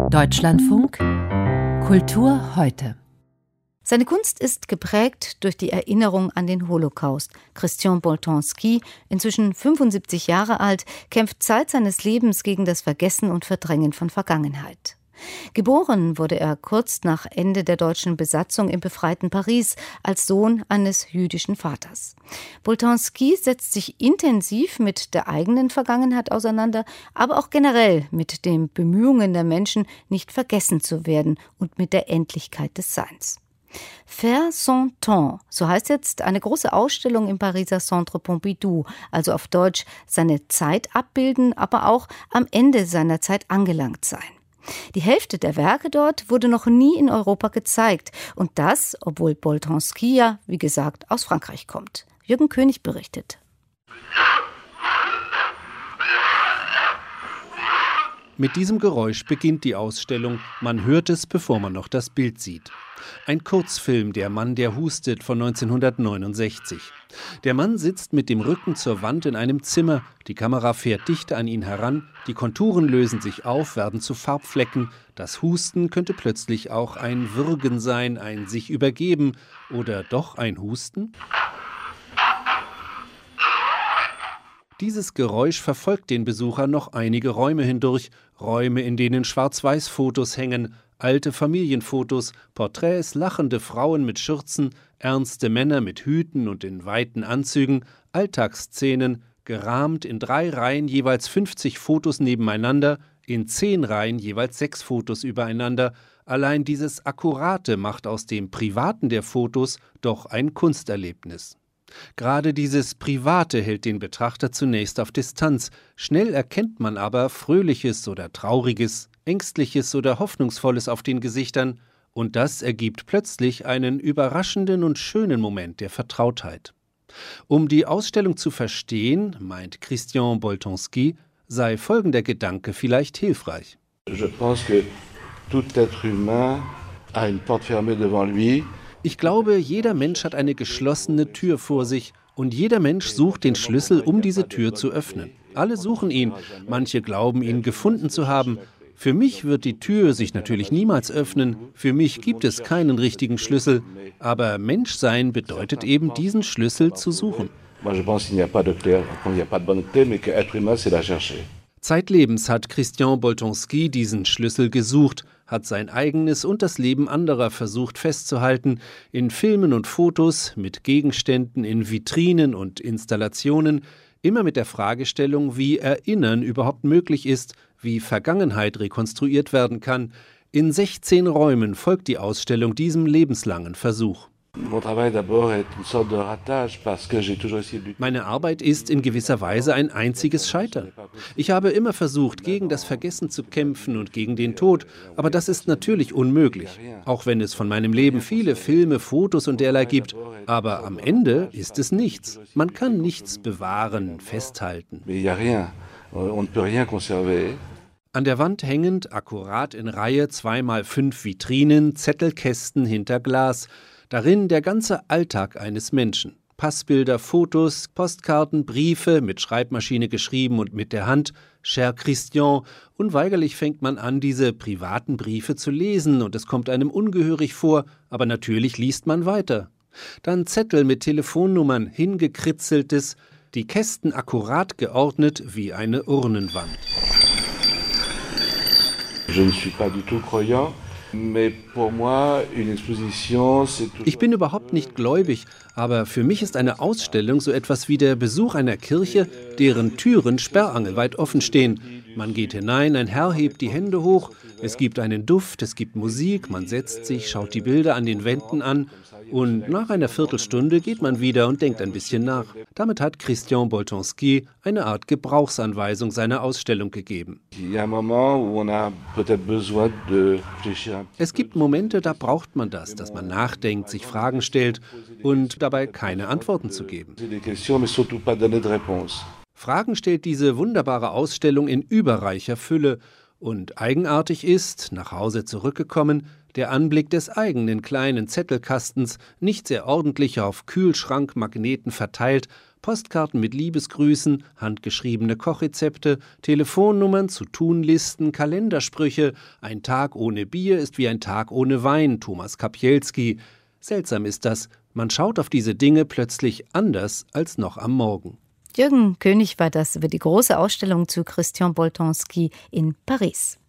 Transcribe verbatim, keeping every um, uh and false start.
Deutschlandfunk Kultur heute. Seine Kunst ist geprägt durch die Erinnerung an den Holocaust. Christian Boltanski, inzwischen fünfundsiebzig Jahre alt, kämpft Zeit seines Lebens gegen das Vergessen und Verdrängen von Vergangenheit. Geboren wurde er kurz nach Ende der deutschen Besatzung im befreiten Paris als Sohn eines jüdischen Vaters. Boltanski setzt sich intensiv mit der eigenen Vergangenheit auseinander, aber auch generell mit den Bemühungen der Menschen, nicht vergessen zu werden und mit der Endlichkeit des Seins. Faire son temps, so heißt jetzt eine große Ausstellung im Pariser Centre Pompidou, also auf Deutsch seine Zeit abbilden, aber auch am Ende seiner Zeit angelangt sein. Die Hälfte der Werke dort wurde noch nie in Europa gezeigt. Und das, obwohl Boltanski ja, wie gesagt, aus Frankreich kommt. Jürgen König berichtet. Mit diesem Geräusch beginnt die Ausstellung. Man hört es, bevor man noch das Bild sieht. Ein Kurzfilm, Der Mann, der hustet, von neunzehnhundertneunundsechzig. Der Mann sitzt mit dem Rücken zur Wand in einem Zimmer. Die Kamera fährt dicht an ihn heran. Die Konturen lösen sich auf, werden zu Farbflecken. Das Husten könnte plötzlich auch ein Würgen sein, ein sich übergeben oder doch ein Husten. Dieses Geräusch verfolgt den Besucher noch einige Räume hindurch. Räume, in denen Schwarz-Weiß-Fotos hängen, alte Familienfotos, Porträts, lachende Frauen mit Schürzen, ernste Männer mit Hüten und in weiten Anzügen, Alltagsszenen, gerahmt in drei Reihen jeweils fünfzig Fotos nebeneinander, in zehn Reihen jeweils sechs Fotos übereinander. Allein dieses Akkurate macht aus dem Privaten der Fotos doch ein Kunsterlebnis. Gerade dieses Private hält den Betrachter zunächst auf Distanz. Schnell erkennt man aber Fröhliches oder Trauriges, Ängstliches oder Hoffnungsvolles auf den Gesichtern. Und das ergibt plötzlich einen überraschenden und schönen Moment der Vertrautheit. Um die Ausstellung zu verstehen, meint Christian Boltanski, sei folgender Gedanke vielleicht hilfreich. Je pense que tout être humain a une porte fermée devant lui. Ich glaube, jeder Mensch hat eine geschlossene Tür vor sich und jeder Mensch sucht den Schlüssel, um diese Tür zu öffnen. Alle suchen ihn, manche glauben, ihn gefunden zu haben. Für mich wird die Tür sich natürlich niemals öffnen, für mich gibt es keinen richtigen Schlüssel, aber Menschsein bedeutet eben, diesen Schlüssel zu suchen. Zeitlebens hat Christian Boltanski diesen Schlüssel gesucht, hat sein eigenes und das Leben anderer versucht festzuhalten, in Filmen und Fotos, mit Gegenständen, in Vitrinen und Installationen, immer mit der Fragestellung, wie Erinnern überhaupt möglich ist, wie Vergangenheit rekonstruiert werden kann. In sechzehn Räumen folgt die Ausstellung diesem lebenslangen Versuch. Meine Arbeit ist in gewisser Weise ein einziges Scheitern. Ich habe immer versucht, gegen das Vergessen zu kämpfen und gegen den Tod, aber das ist natürlich unmöglich, auch wenn es von meinem Leben viele Filme, Fotos und derlei gibt. Aber am Ende ist es nichts. Man kann nichts bewahren, festhalten. An der Wand hängend, akkurat in Reihe, zweimal fünf Vitrinen, Zettelkästen hinter Glas. Darin der ganze Alltag eines Menschen. Passbilder, Fotos, Postkarten, Briefe, mit Schreibmaschine geschrieben und mit der Hand, Cher Christian. Unweigerlich fängt man an, diese privaten Briefe zu lesen und es kommt einem ungehörig vor, aber natürlich liest man weiter. Dann Zettel mit Telefonnummern, hingekritzeltes, die Kästen akkurat geordnet wie eine Urnenwand. Je ne suis pas du tout croyant. Ich bin überhaupt nicht gläubig, aber für mich ist eine Ausstellung so etwas wie der Besuch einer Kirche, deren Türen sperrangelweit offen stehen. Man geht hinein, ein Herr hebt die Hände hoch, es gibt einen Duft, es gibt Musik, man setzt sich, schaut die Bilder an den Wänden an und nach einer Viertelstunde geht man wieder und denkt ein bisschen nach. Damit hat Christian Boltanski eine Art Gebrauchsanweisung seiner Ausstellung gegeben. Es gibt Momente, da braucht man das, dass man nachdenkt, sich Fragen stellt und dabei keine Antworten zu geben. Fragen stellt diese wunderbare Ausstellung in überreicher Fülle. Und eigenartig ist, nach Hause zurückgekommen, der Anblick des eigenen kleinen Zettelkastens, nicht sehr ordentlich auf Kühlschrankmagneten verteilt, Postkarten mit Liebesgrüßen, handgeschriebene Kochrezepte, Telefonnummern, Zu-tun-Listen, Kalendersprüche. Ein Tag ohne Bier ist wie ein Tag ohne Wein, Thomas Kapielski. Seltsam ist das, man schaut auf diese Dinge plötzlich anders als noch am Morgen. Jürgen König war das über die große Ausstellung zu Christian Boltanski in Paris.